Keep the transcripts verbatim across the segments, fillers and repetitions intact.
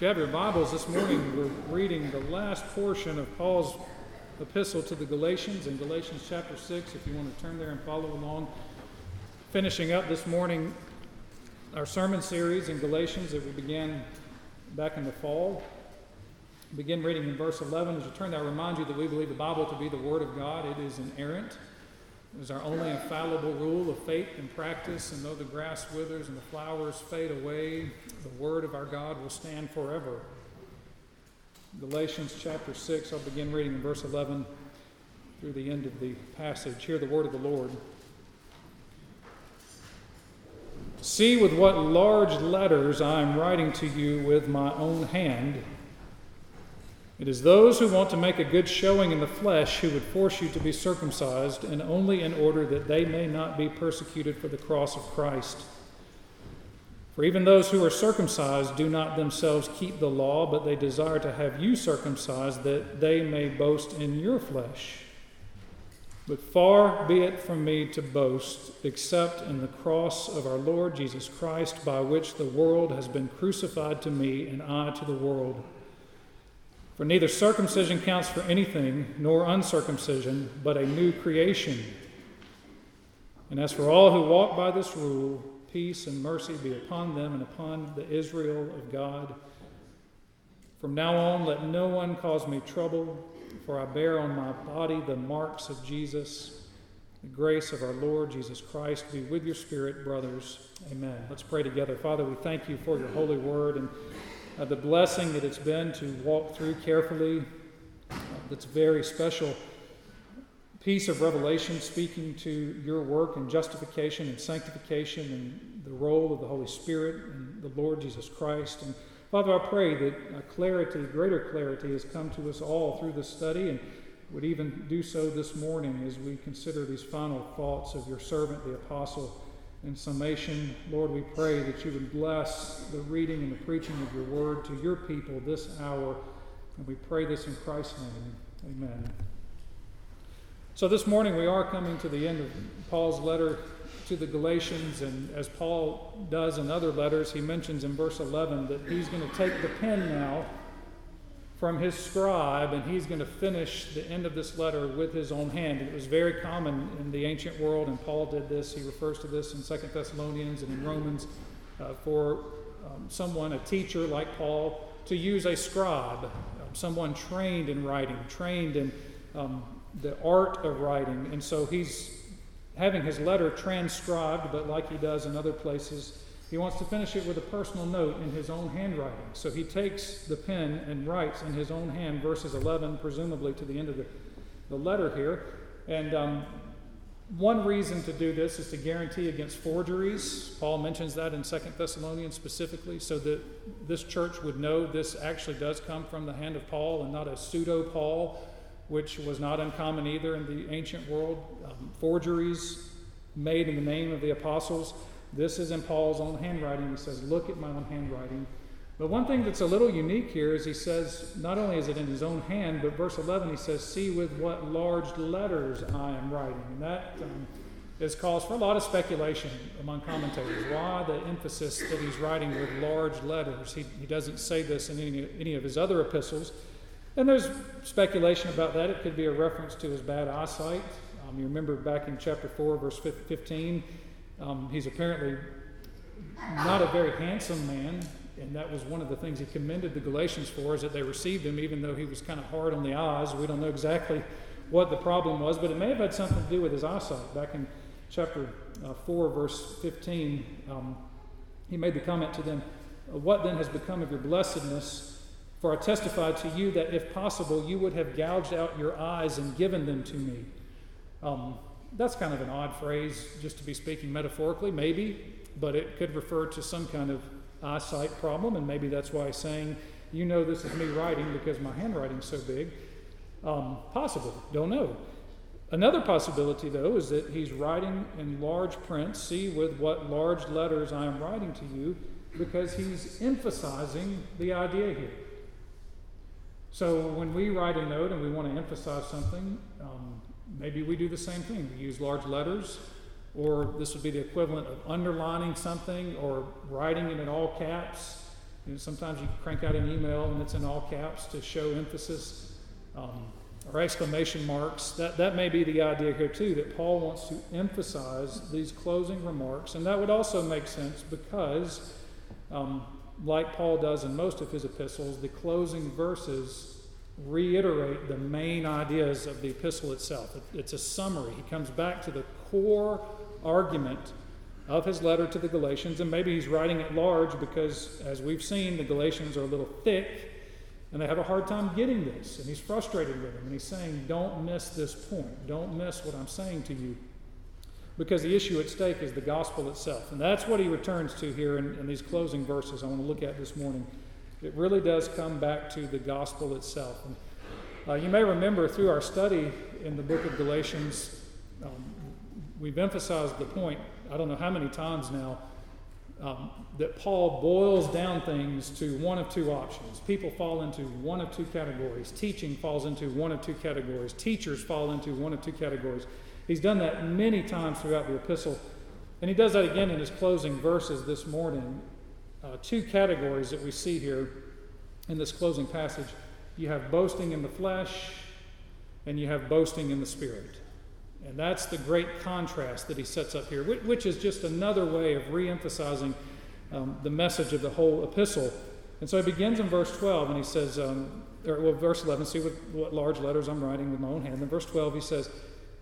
If you have your Bibles this morning, we're reading the last portion of Paul's epistle to the Galatians in Galatians chapter six, if you want to turn there and follow along. Finishing up this morning our sermon series in Galatians that we began back in the fall. Begin reading in verse eleven. As you turn there, I remind you that we believe the Bible to be the Word of God. It is inerrant. It is our only infallible rule of faith and practice, and though the grass withers and the flowers fade away, the Word of our God will stand forever. Galatians chapter six, I'll begin reading in verse eleven through the end of the passage. Hear the word of the Lord. See with what large letters I am writing to you with my own hand. It is those who want to make a good showing in the flesh who would force you to be circumcised, and only in order that they may not be persecuted for the cross of Christ. For even those who are circumcised do not themselves keep the law, but they desire to have you circumcised, that they may boast in your flesh. But far be it from me to boast, except in the cross of our Lord Jesus Christ, by which the world has been crucified to me, and I to the world. For neither circumcision counts for anything, nor uncircumcision, but a new creation. And as for all who walk by this rule, peace and mercy be upon them and upon the Israel of God. From now on, let no one cause me trouble, for I bear on my body the marks of Jesus. The grace of our Lord Jesus Christ be with your spirit, brothers. Amen. Let's pray together. Father, we thank you for your holy word and uh, the blessing that it's been to walk through carefully. Uh, that's very special piece of revelation speaking to your work in justification and sanctification and the role of the Holy Spirit and the Lord Jesus Christ. And Father, I pray that uh, clarity, greater clarity has come to us all through this study and would even do so this morning as we consider these final thoughts of your servant, the apostle. In summation, Lord, we pray that you would bless the reading and the preaching of your word to your people this hour. And we pray this in Christ's name. Amen. So this morning we are coming to the end of Paul's letter to the Galatians, and as Paul does in other letters, he mentions in verse eleven that he's going to take the pen now from his scribe, and he's going to finish the end of this letter with his own hand. And it was very common in the ancient world, and Paul did this. He refers to this in Second Thessalonians and in Romans uh, for um, someone, a teacher like Paul, to use a scribe, um, someone trained in writing, trained in um, the art of writing. And so he's having his letter transcribed, but like he does in other places, he wants to finish it with a personal note in his own handwriting. So he takes the pen and writes in his own hand verses eleven, presumably to the end of the, the letter here. And um, one reason to do this is to guarantee against forgeries. Paul mentions that in Second Thessalonians specifically, so that this church would know this actually does come from the hand of Paul and not a pseudo-Paul, which was not uncommon either in the ancient world. Um, forgeries made in the name of the apostles. This is in Paul's own handwriting. He says, look at my own handwriting. But one thing that's a little unique here is he says, not only is it in his own hand, but verse eleven, he says, see with what large letters I am writing. And that um, is cause for a lot of speculation among commentators. Why the emphasis that he's writing with large letters? He, he doesn't say this in any, any of his other epistles. And there's speculation about that. It could be a reference to his bad eyesight. Um, you remember back in chapter four, verse fifteen, um, he's apparently not a very handsome man, and that was one of the things he commended the Galatians for, is that they received him even though he was kind of hard on the eyes. We don't know exactly what the problem was, but it may have had something to do with his eyesight. Back in chapter uh, four, verse fifteen, um, he made the comment to them, what then has become of your blessedness? For I testified to you that if possible, you would have gouged out your eyes and given them to me. Um, that's kind of an odd phrase, just to be speaking metaphorically, maybe, but it could refer to some kind of eyesight problem, and maybe that's why he's saying, you know this is me writing because my handwriting's so big. Um, possible, don't know. Another possibility, though, is that he's writing in large print, see with what large letters I am writing to you, because he's emphasizing the idea here. So when we write a note and we want to emphasize something, um, maybe we do the same thing. We use large letters, or this would be the equivalent of underlining something or writing it in all caps. You know, sometimes you crank out an email and it's in all caps to show emphasis um, or exclamation marks. That, that may be the idea here too, that Paul wants to emphasize these closing remarks. And that would also make sense because, um, like Paul does in most of his epistles, the closing verses reiterate the main ideas of the epistle itself. It, it's a summary. He comes back to the core argument of his letter to the Galatians, and maybe he's writing at large because, as we've seen, the Galatians are a little thick and they have a hard time getting this, and he's frustrated with them, and he's saying, don't miss this point. Don't miss what I'm saying to you, because the issue at stake is the gospel itself. And that's what he returns to here in, in these closing verses I want to look at this morning. It really does come back to the gospel itself. And, uh, you may remember through our study in the book of Galatians, um, we've emphasized the point, I don't know how many times now, um, that Paul boils down things to one of two options. People fall into one of two categories. Teaching falls into one of two categories. Teachers fall into one of two categories. He's done that many times throughout the epistle. And he does that again in his closing verses this morning. Uh, two categories that we see here in this closing passage. You have boasting in the flesh, and you have boasting in the spirit. And that's the great contrast that he sets up here, which is just another way of re-emphasizing um, the message of the whole epistle. And so he begins in verse twelve, and he says, um, or well, verse eleven, see what, what large letters I'm writing with my own hand. In verse twelve, he says,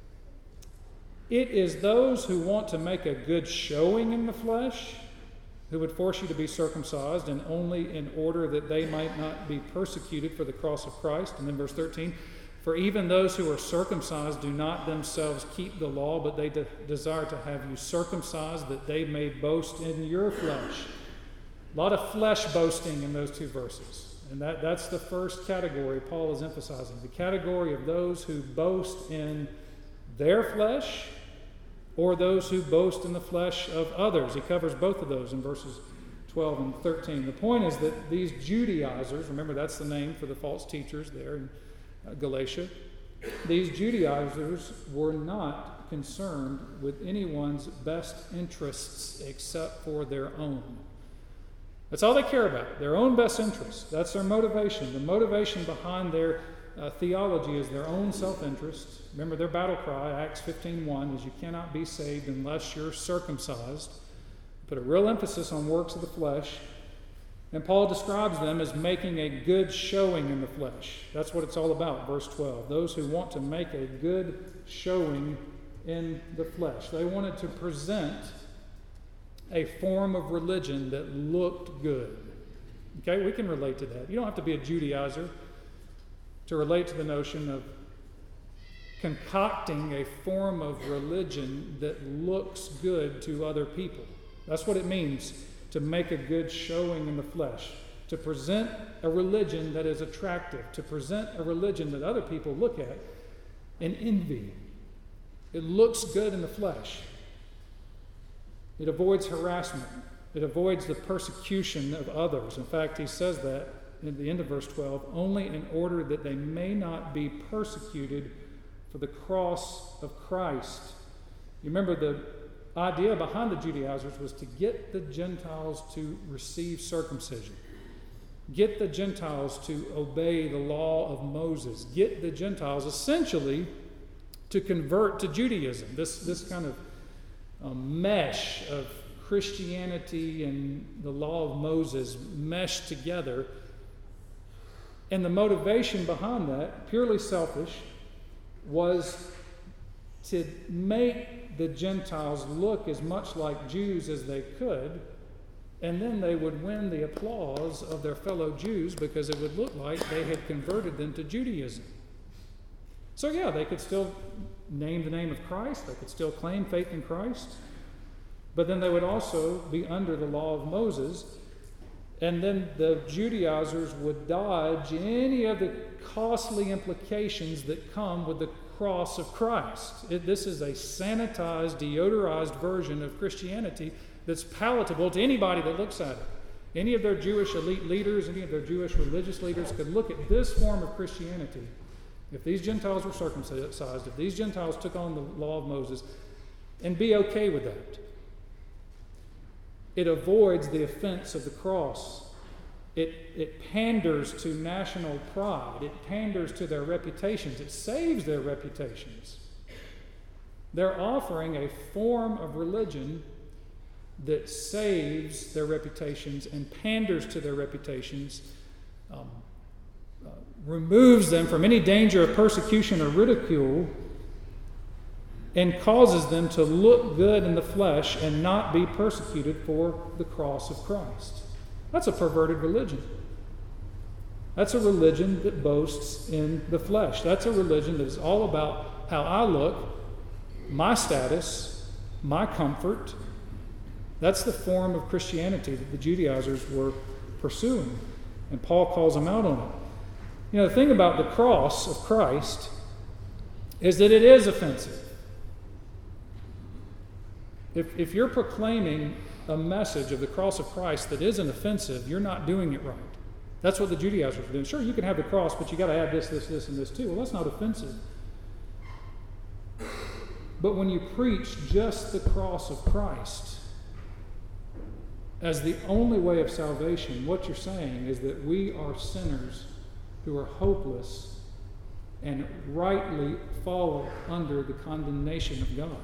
"It is those who want to make a good showing in the flesh who would force you to be circumcised, and only in order that they might not be persecuted for the cross of Christ." And then verse thirteen, "For even those who are circumcised do not themselves keep the law, but they de- desire to have you circumcised, that they may boast in your flesh." A lot of flesh boasting in those two verses. And that, that's the first category Paul is emphasizing. The category of those who boast in their flesh, or those who boast in the flesh of others. He covers both of those in verses twelve and thirteen. The point is that these Judaizers, remember that's the name for the false teachers there in uh, Galatia, these Judaizers were not concerned with anyone's best interests except for their own. That's all they care about, their own best interests. That's their motivation. The motivation behind their uh, theology is their own self-interest. Remember their battle cry, Acts fifteen one, is you cannot be saved unless you're circumcised. Put a real emphasis on works of the flesh. And Paul describes them as making a good showing in the flesh. That's what it's all about, verse twelve. Those who want to make a good showing in the flesh. They wanted to present a form of religion that looked good. Okay, we can relate to that. You don't have to be a Judaizer to relate to the notion of concocting a form of religion that looks good to other people. That's what it means to make a good showing in the flesh, to present a religion that is attractive, to present a religion that other people look at and envy. It looks good in the flesh. It avoids harassment. It avoids the persecution of others. In fact, he says that at the end of verse twelve, only in order that they may not be persecuted for the cross of Christ. You remember the idea behind the Judaizers was to get the Gentiles to receive circumcision. Get the Gentiles to obey the law of Moses. Get the Gentiles essentially to convert to Judaism. This, this kind of um, mesh of Christianity and the law of Moses meshed together. And the motivation behind that, purely selfish, was to make the Gentiles look as much like Jews as they could, and then they would win the applause of their fellow Jews because it would look like they had converted them to Judaism. So yeah, they could still name the name of Christ, they could still claim faith in Christ, but then they would also be under the law of Moses, and then the Judaizers would dodge any of the costly implications that come with the cross of Christ. It, this is a sanitized, deodorized version of Christianity that's palatable to anybody that looks at it. Any of their Jewish elite leaders, any of their Jewish religious leaders could look at this form of Christianity. If these Gentiles were circumcised, if these Gentiles took on the law of Moses, and be okay with that. It avoids the offense of the cross. It, it panders to national pride. It panders to their reputations. It saves their reputations. They're offering a form of religion that saves their reputations and panders to their reputations, um, uh, removes them from any danger of persecution or ridicule, and causes them to look good in the flesh and not be persecuted for the cross of Christ. That's a perverted religion. That's a religion that boasts in the flesh. That's a religion that is all about how I look, my status, my comfort. That's the form of Christianity that the Judaizers were pursuing. And Paul calls them out on it. You know, the thing about the cross of Christ is that it is offensive. If, if you're proclaiming a message of the cross of Christ that isn't offensive, you're not doing it right. That's what the Judaizers were doing. Sure, you can have the cross, but you got to add this, this, this, and this too. Well, that's not offensive. But when you preach just the cross of Christ as the only way of salvation, what you're saying is that we are sinners who are hopeless and rightly fall under the condemnation of God.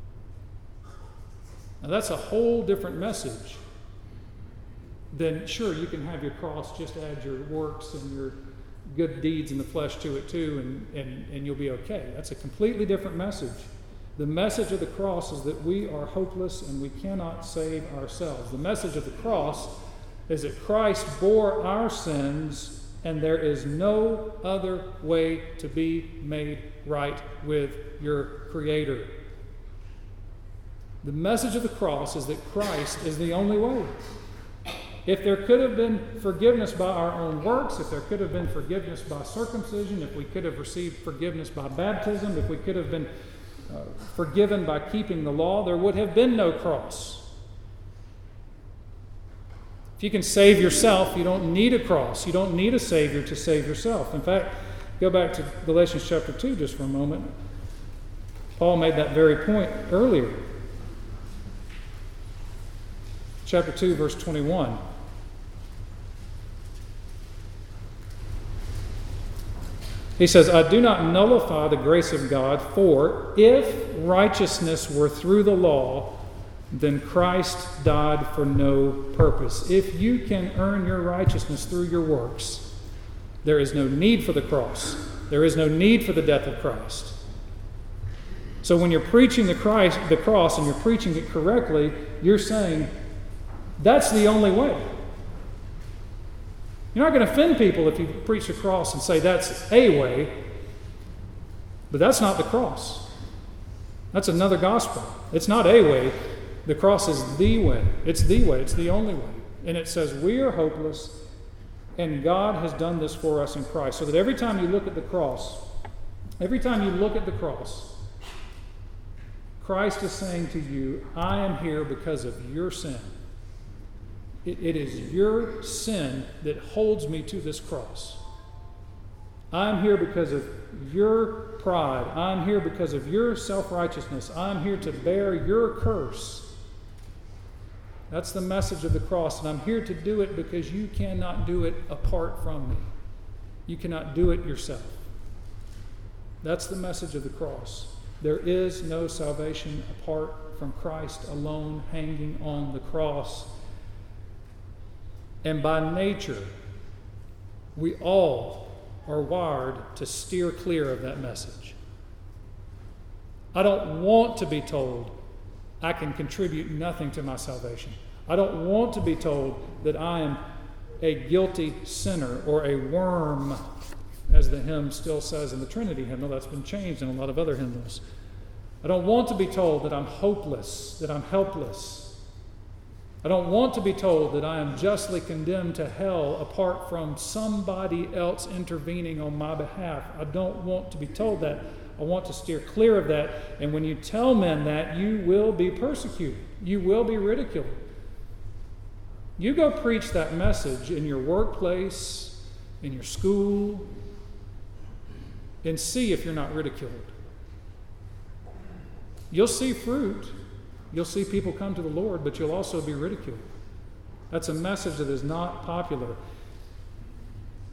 Now that's a whole different message than, sure, you can have your cross, just add your works and your good deeds in the flesh to it too, and, and, and you'll be okay. That's a completely different message. The message of the cross is that we are hopeless and we cannot save ourselves. The message of the cross is that Christ bore our sins and there is no other way to be made right with your Creator. The message of the cross is that Christ is the only way. If there could have been forgiveness by our own works, if there could have been forgiveness by circumcision, if we could have received forgiveness by baptism, if we could have been uh, forgiven by keeping the law, there would have been no cross. If you can save yourself, you don't need a cross. You don't need a Savior to save yourself. In fact, go back to Galatians chapter two just for a moment. Paul made that very point earlier. Chapter two, verse twenty-one. He says, I do not nullify the grace of God, for if righteousness were through the law, then Christ died for no purpose. If you can earn your righteousness through your works, there is no need for the cross. There is no need for the death of Christ. So when you're preaching the Christ, the cross, and you're preaching it correctly, you're saying, that's the only way. You're not going to offend people if you preach the cross and say that's a way, but that's not the cross. That's another gospel. It's not a way. The cross is the way. It's the way. It's the only way. And it says we are hopeless, and God has done this for us in Christ. So that every time you look at the cross, every time you look at the cross, Christ is saying to you, I am here because of your sin. It, it is your sin that holds me to this cross. I'm here because of your pride. I'm here because of your self-righteousness. I'm here to bear your curse. That's the message of the cross, and I'm here to do it because you cannot do it apart from me. You cannot do it yourself. That's the message of the cross. There is no salvation apart from Christ alone hanging on the cross. And by nature, we all are wired to steer clear of that message. I don't want to be told I can contribute nothing to my salvation. I don't want to be told that I am a guilty sinner or a worm, as the hymn still says in the Trinity hymnal. That's been changed in a lot of other hymnals. I don't want to be told that I'm hopeless, that I'm helpless. I don't want to be told that I am justly condemned to hell apart from somebody else intervening on my behalf. I don't want to be told that. I want to steer clear of that. And when you tell men that, you will be persecuted. You will be ridiculed. You go preach that message in your workplace, in your school, and see if you're not ridiculed. You'll see fruit. You'll see people come to the Lord, but you'll also be ridiculed. That's a message that is not popular.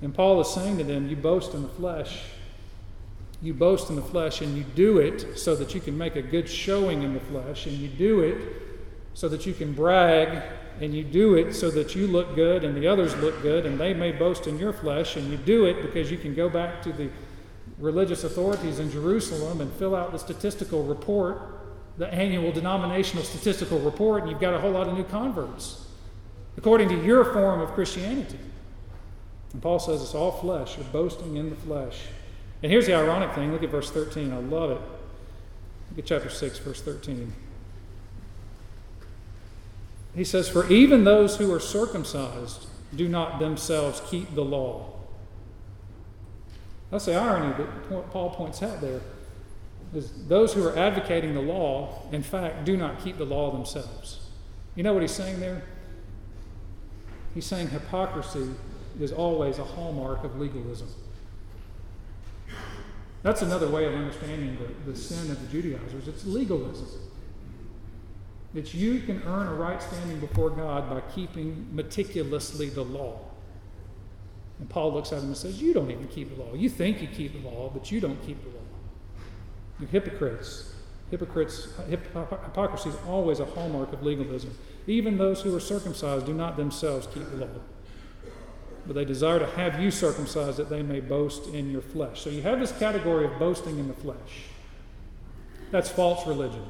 And Paul is saying to them, you boast in the flesh. You boast in the flesh, and you do it so that you can make a good showing in the flesh, and you do it so that you can brag, and you do it so that you look good and the others look good, and they may boast in your flesh, and you do it because you can go back to the religious authorities in Jerusalem and fill out the statistical report, the annual denominational statistical report, and you've got a whole lot of new converts, according to your form of Christianity. And Paul says it's all flesh. You're boasting in the flesh. And here's the ironic thing. Look at verse thirteen. I love it. Look at chapter six, verse thirteen. He says, for even those who are circumcised do not themselves keep the law. That's the irony that Paul points out there. Is those who are advocating the law, in fact, do not keep the law themselves. You know what he's saying there? He's saying hypocrisy is always a hallmark of legalism. That's another way of understanding the, the sin of the Judaizers. It's legalism. It's you can earn a right standing before God by keeping meticulously the law. And Paul looks at him and says, you don't even keep the law. You think you keep the law, but you don't keep the law. You're hypocrites. Hypocrites. Hypocrisy is always a hallmark of legalism. Even those who are circumcised do not themselves keep the law, but they desire to have you circumcised that they may boast in your flesh. So you have this category of boasting in the flesh. That's false religion.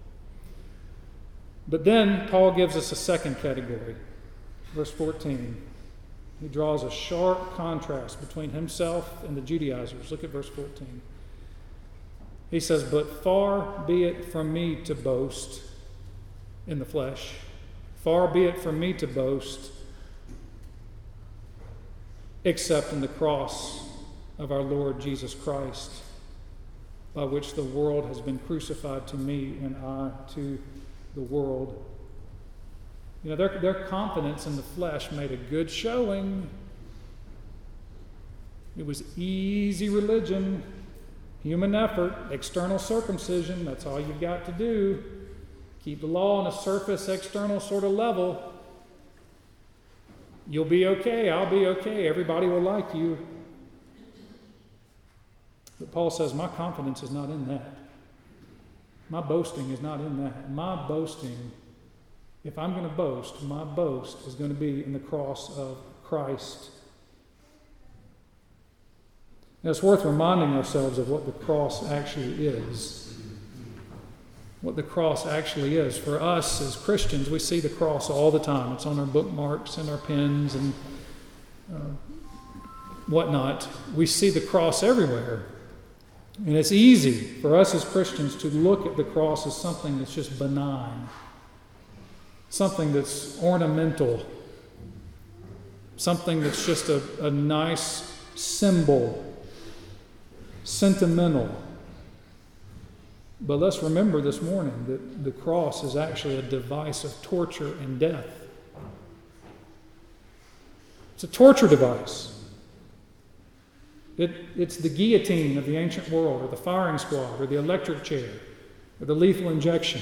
But then Paul gives us a second category. Verse fourteen. He draws a sharp contrast between himself and the Judaizers. Look at verse fourteen. He says, but far be it from me to boast in the flesh. Far be it from me to boast except in the cross of our Lord Jesus Christ, by which the world has been crucified to me and I to the world. You know, their, their confidence in the flesh made a good showing. It was easy religion, human effort, external circumcision. That's all you've got to do. Keep the law on a surface, external sort of level. You'll be okay. I'll be okay. Everybody will like you. But Paul says, my confidence is not in that. My boasting is not in that. My boasting, if I'm going to boast, my boast is going to be in the cross of Christ. Now, it's worth reminding ourselves of what the cross actually is. What the cross actually is. For us as Christians, we see the cross all the time. It's on our bookmarks and our pens and uh, whatnot. We see the cross everywhere. And it's easy for us as Christians to look at the cross as something that's just benign, something that's ornamental, something that's just a, a nice symbol, sentimental. But let's remember this morning that the cross is actually a device of torture and death. It's a torture device. It, it's the guillotine of the ancient world, or the firing squad, or the electric chair, or the lethal injection.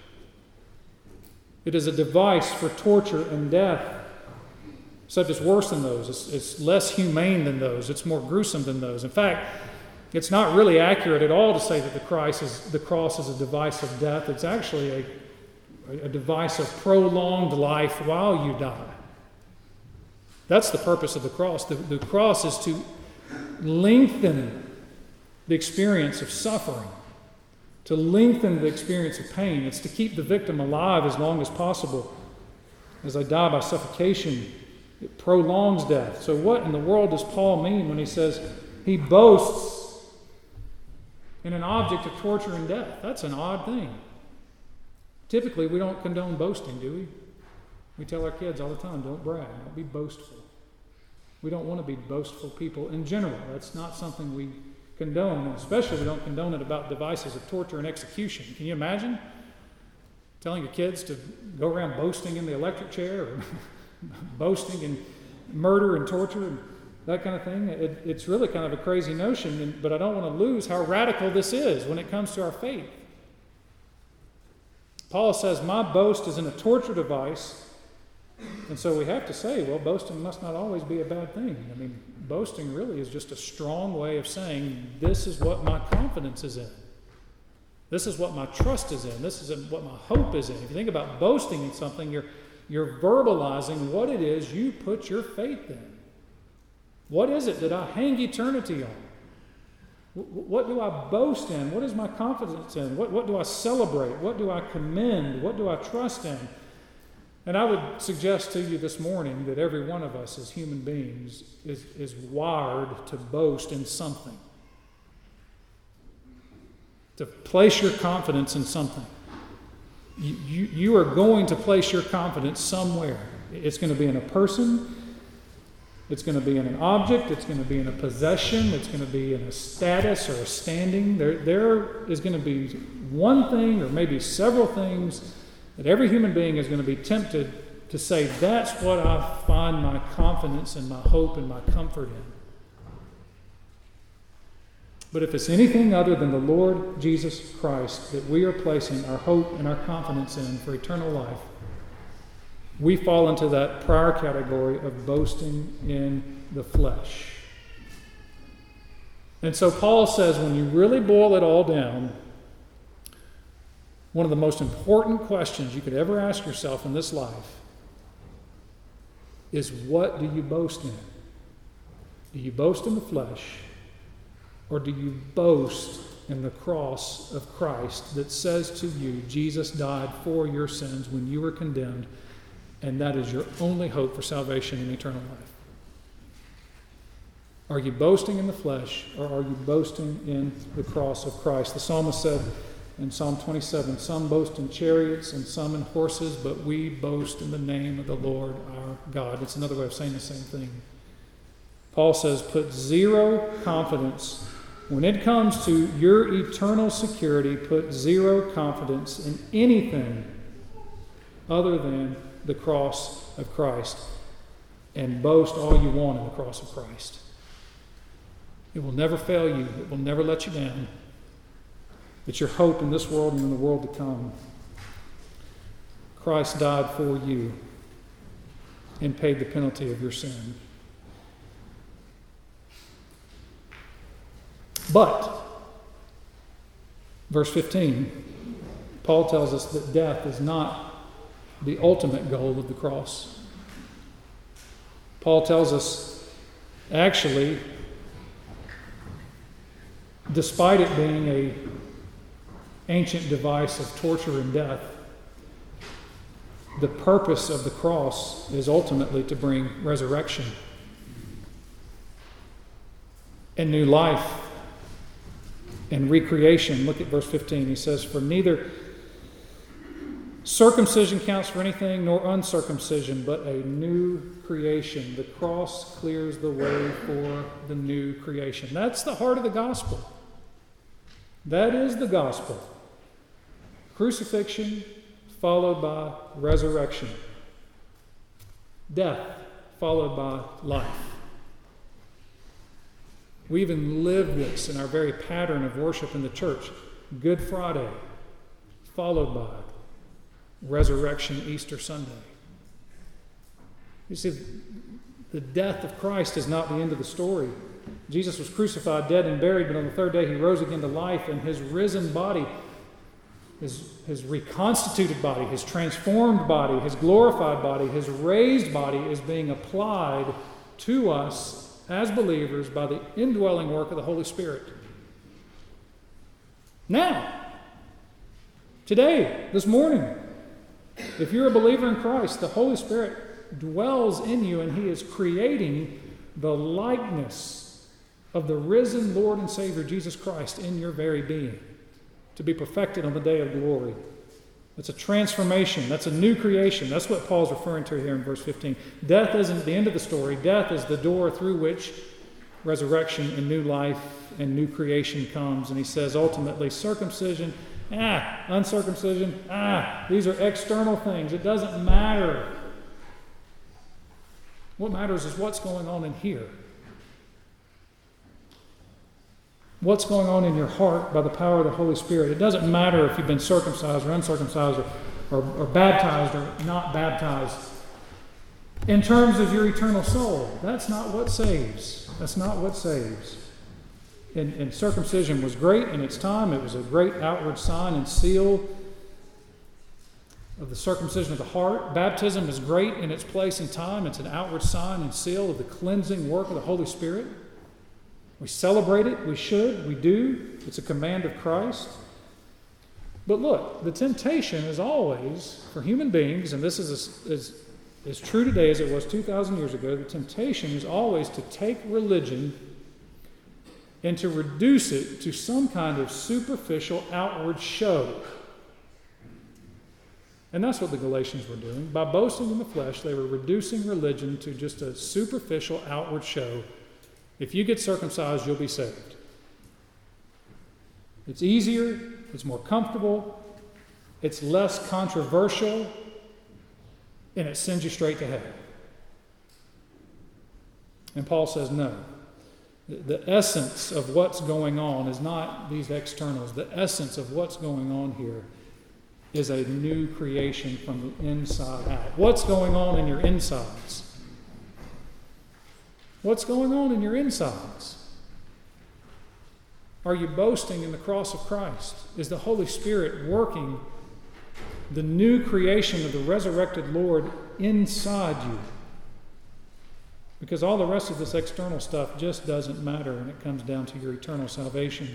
It is a device for torture and death. Except it's worse than those. It's, it's less humane than those. It's more gruesome than those. In fact, it's not really accurate at all to say that the, Christ is, the cross is a device of death. It's actually a, a device of prolonged life while you die. That's the purpose of the cross. The, the cross is to lengthen the experience of suffering, to lengthen the experience of pain. It's to keep the victim alive as long as possible. As they die by suffocation, it prolongs death. So what in the world does Paul mean when he says he boasts in an object of torture and death? That's an odd thing. Typically, we don't condone boasting, do we? We tell our kids all the time, don't brag, don't be boastful. We don't want to be boastful people in general. That's not something we condone, and especially we don't condone it about devices of torture and execution. Can you imagine telling your kids to go around boasting in the electric chair, or boasting in murder and torture and that kind of thing? It, it's really kind of a crazy notion, and, but I don't want to lose how radical this is when it comes to our faith. Paul says, my boast is in a torture device And so we have to say, well, boasting must not always be a bad thing. I mean, boasting really is just a strong way of saying, this is what my confidence is in. This is what my trust is in. This is what my hope is in. If you think about boasting in something, you're, you're verbalizing what it is you put your faith in. What is it that I hang eternity on? What do I boast in? What is my confidence in? What, what do I celebrate? What do I commend? What do I trust in? And I would suggest to you this morning that every one of us as human beings is, is wired to boast in something. To place your confidence in something. You, you, you are going to place your confidence somewhere. It's going to be in a person. It's going to be in an object. It's going to be in a possession. It's going to be in a status or a standing. There, there is going to be one thing or maybe several things that every human being is going to be tempted to say, that's what I find my confidence and my hope and my comfort in. But if it's anything other than the Lord Jesus Christ that we are placing our hope and our confidence in for eternal life, we fall into that prior category of boasting in the flesh. And so Paul says, when you really boil it all down, one of the most important questions you could ever ask yourself in this life is, what do you boast in? Do you boast in the flesh, or do you boast in the cross of Christ that says to you, Jesus died for your sins when you were condemned, and that is your only hope for salvation and eternal life? Are you boasting in the flesh, or are you boasting in the cross of Christ? The psalmist said in Psalm twenty-seven, some boast in chariots and some in horses, but we boast in the name of the Lord our God. It's another way of saying the same thing. Paul says, put zero confidence. When it comes to your eternal security, put zero confidence in anything other than the cross of Christ, and boast all you want in the cross of Christ. It will never fail you. It will never let you down. It's your hope in this world and in the world to come. Christ died for you and paid the penalty of your sin. But, verse fifteen, Paul tells us that death is not the ultimate goal of the cross. Paul tells us, actually, despite it being a ancient device of torture and death, the purpose of the cross is ultimately to bring resurrection and new life and recreation. Look at verse fifteen. He says, for neither circumcision counts for anything, nor uncircumcision, but a new creation. The cross clears the way for the new creation. That's the heart of the gospel. That is the gospel. Crucifixion followed by resurrection. Death followed by life. We even live this in our very pattern of worship in the church. Good Friday followed by resurrection Easter Sunday. You see, the death of Christ is not the end of the story. Jesus was crucified, dead, and buried, but on the third day he rose again to life, and his risen body, his, his reconstituted body, his transformed body, his glorified body, his raised body is being applied to us as believers by the indwelling work of the Holy Spirit. Now, today, this morning, if you're a believer in Christ, the Holy Spirit dwells in you, and he is creating the likeness of the risen Lord and Savior Jesus Christ in your very being, to be perfected on the day of glory. That's a transformation. That's a new creation. That's what Paul's referring to here in verse fifteen. Death isn't the end of the story. Death is the door through which resurrection and new life and new creation comes. And he says ultimately, circumcision, ah, uncircumcision, ah, these are external things. It doesn't matter. What matters is what's going on in here. What's going on in your heart by the power of the Holy Spirit. It doesn't matter if you've been circumcised or uncircumcised or, or, or baptized or not baptized. in terms of your eternal soul. That's not what saves. That's not what saves. And, and circumcision was great in its time. It was a great outward sign and seal of the circumcision of the heart. Baptism is great in its place and time. It's an outward sign and seal of the cleansing work of the Holy Spirit. We celebrate it. We should. We do. It's a command of Christ. But look, the temptation is always, for human beings, and this is as, as, as true today as it was two thousand years ago, the temptation is always to take religion and to reduce it to some kind of superficial outward show. And that's what the Galatians were doing. By boasting in the flesh, they were reducing religion to just a superficial outward show. If you get circumcised, you'll be saved. It's easier, it's more comfortable, it's less controversial, and it sends you straight to heaven. And Paul says no. The essence of what's going on is not these externals. The essence of what's going on here is a new creation from the inside out. What's going on in your insides? What's going on in your insides? Are you boasting in the cross of Christ? Is the Holy Spirit working the new creation of the resurrected Lord inside you? Because all the rest of this external stuff just doesn't matter when it comes down to your eternal salvation.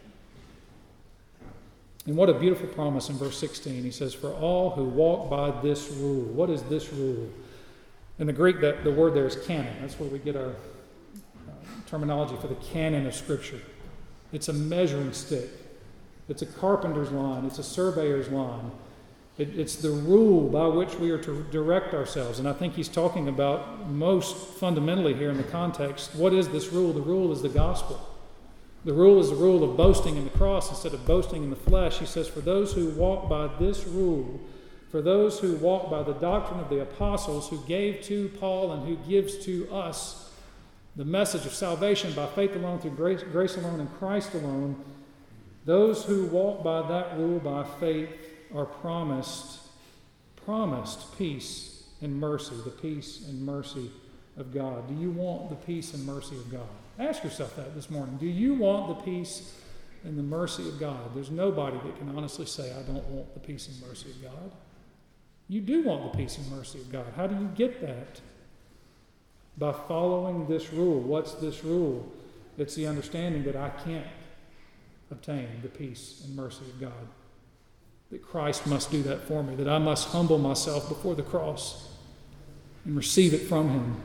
And what a beautiful promise in verse sixteen. He says, for all who walk by this rule. What is this rule? In the Greek, the, the word there is canon. That's where we get our uh, terminology for the canon of Scripture. It's a measuring stick. It's a carpenter's line. It's a surveyor's line. It, it's the rule by which we are to direct ourselves. And I think he's talking about most fundamentally here in the context, what is this rule? The rule is the gospel. The rule is the rule of boasting in the cross instead of boasting in the flesh. He says, for those who walk by this rule, for those who walk by the doctrine of the apostles who gave to Paul and who gives to us the message of salvation by faith alone, through grace, grace alone, and Christ alone, those who walk by that rule by faith are promised, promised peace and mercy, the peace and mercy of God. Do you want the peace and mercy of God? Ask yourself that this morning. Do you want the peace and the mercy of God? There's nobody that can honestly say, I don't want the peace and mercy of God. You do want the peace and mercy of God. How do you get that? By following this rule. What's this rule? It's the understanding that I can't obtain the peace and mercy of God. That Christ must do that for me. That I must humble myself before the cross and receive it from Him.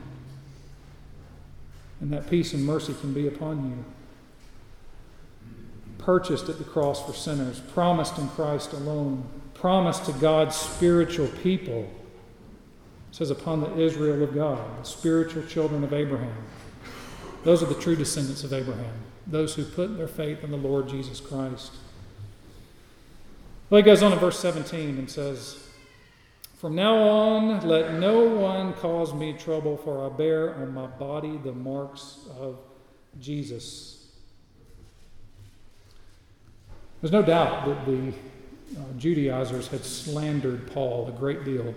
And that peace and mercy can be upon you. Purchased at the cross for sinners. Promised in Christ alone. Promised to God's spiritual people. It says, upon the Israel of God, the spiritual children of Abraham. Those are the true descendants of Abraham. Those who put their faith in the Lord Jesus Christ. Well, he goes on in verse seventeen and says, from now on, let no one cause me trouble, for I bear on my body the marks of Jesus. There's no doubt that the uh, Judaizers had slandered Paul a great deal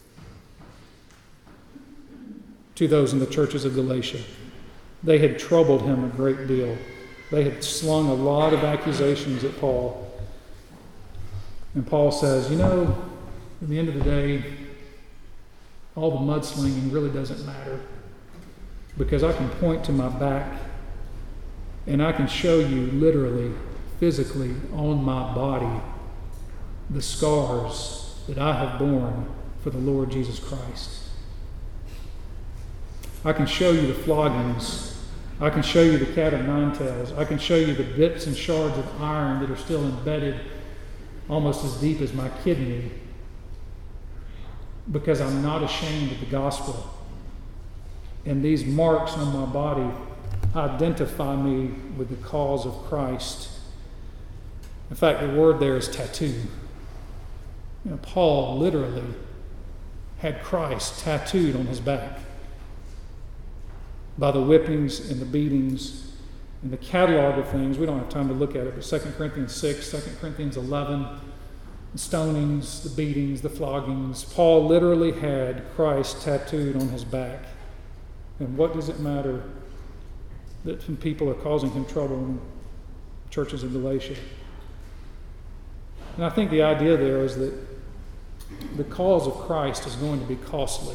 to those in the churches of Galatia. They had troubled him a great deal. They had slung a lot of accusations at Paul. And Paul says, you know, at the end of the day, all the mudslinging really doesn't matter, because I can point to my back and I can show you literally, physically, on my body the scars that I have borne for the Lord Jesus Christ. I can show you the floggings. I can show you the cat of nine tails. I can show you the bits and shards of iron that are still embedded almost as deep as my kidney, because I'm not ashamed of the gospel. And these marks on my body identify me with the cause of Christ. In fact, the word there is tattoo. You know, Paul literally had Christ tattooed on his back by the whippings and the beatings and the catalog of things. We don't have time to look at it, but Second Corinthians six, Second Corinthians eleven, the stonings, the beatings, the floggings. Paul literally had Christ tattooed on his back. And what does it matter that some people are causing him trouble in churches in Galatia? And I think the idea there is that the cause of Christ is going to be costly.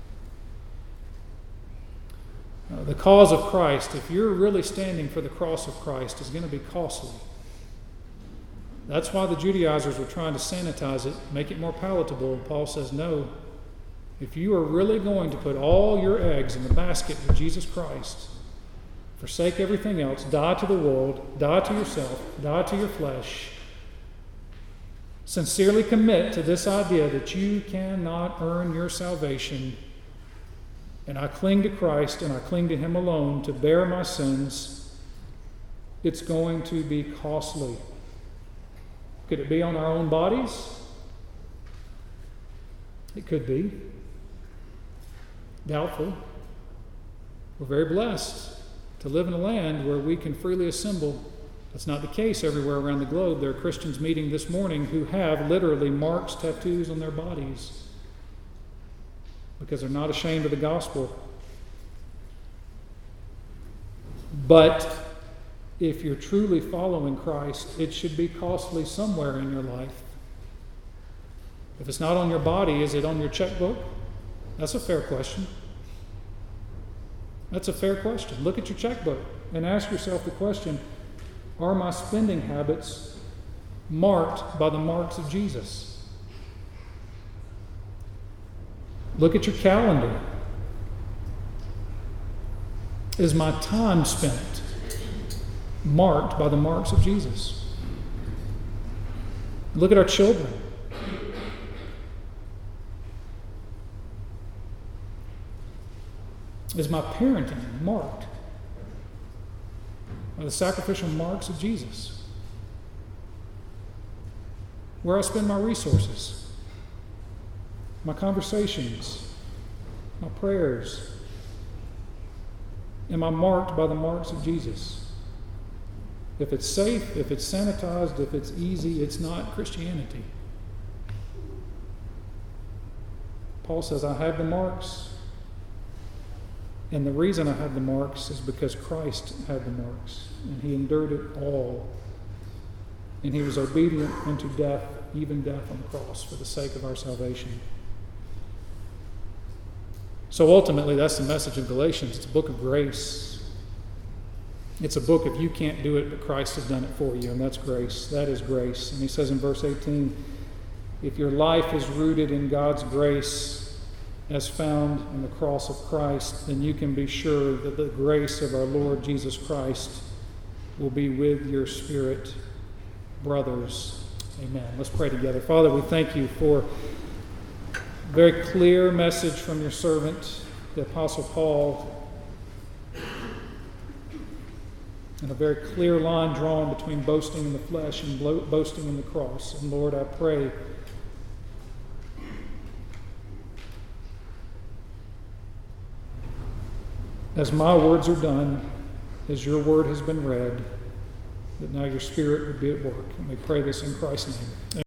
Uh, the cause of Christ, if you're really standing for the cross of Christ, is going to be costly. That's why the Judaizers were trying to sanitize it, make it more palatable. And Paul says, no, if you are really going to put all your eggs in the basket of Jesus Christ, forsake everything else, die to the world, die to yourself, die to your flesh, sincerely commit to this idea that you cannot earn your salvation, and I cling to Christ and I cling to Him alone to bear my sins, it's going to be costly. Could it be on our own bodies? It could be. Doubtful. We're very blessed to live in a land where we can freely assemble. That's not the case everywhere around the globe. There are Christians meeting this morning who have literally marks, tattoos on their bodies because they're not ashamed of the gospel. But if you're truly following Christ, it should be costly somewhere in your life. If it's not on your body, is it on your checkbook? That's a fair question. That's a fair question. Look at your checkbook and ask yourself the question, are my spending habits marked by the marks of Jesus? Look at your calendar. Is my time spent marked by the marks of Jesus? Look at our children. Is my parenting marked by the sacrificial marks of Jesus? Where I spend my resources, my conversations, my prayers, am I marked by the marks of Jesus? If it's safe, if it's sanitized, if it's easy, it's not Christianity. Paul says, I have the marks. And the reason I have the marks is because Christ had the marks, and He endured it all. And He was obedient unto death, even death on the cross, for the sake of our salvation. So ultimately, that's the message of Galatians. It's a book of grace. It's a book of you can't do it, but Christ has done it for you, and that's grace. That is grace. And he says in verse eighteen, if your life is rooted in God's grace, as found in the cross of Christ, then you can be sure that the grace of our Lord Jesus Christ will be with your spirit, brothers. Amen. Let's pray together. Father, we thank you for a very clear message from your servant, the Apostle Paul, and a very clear line drawn between boasting in the flesh and boasting in the cross. And Lord, I pray as my words are done, as your word has been read, that now your Spirit would be at work. And we pray this in Christ's name.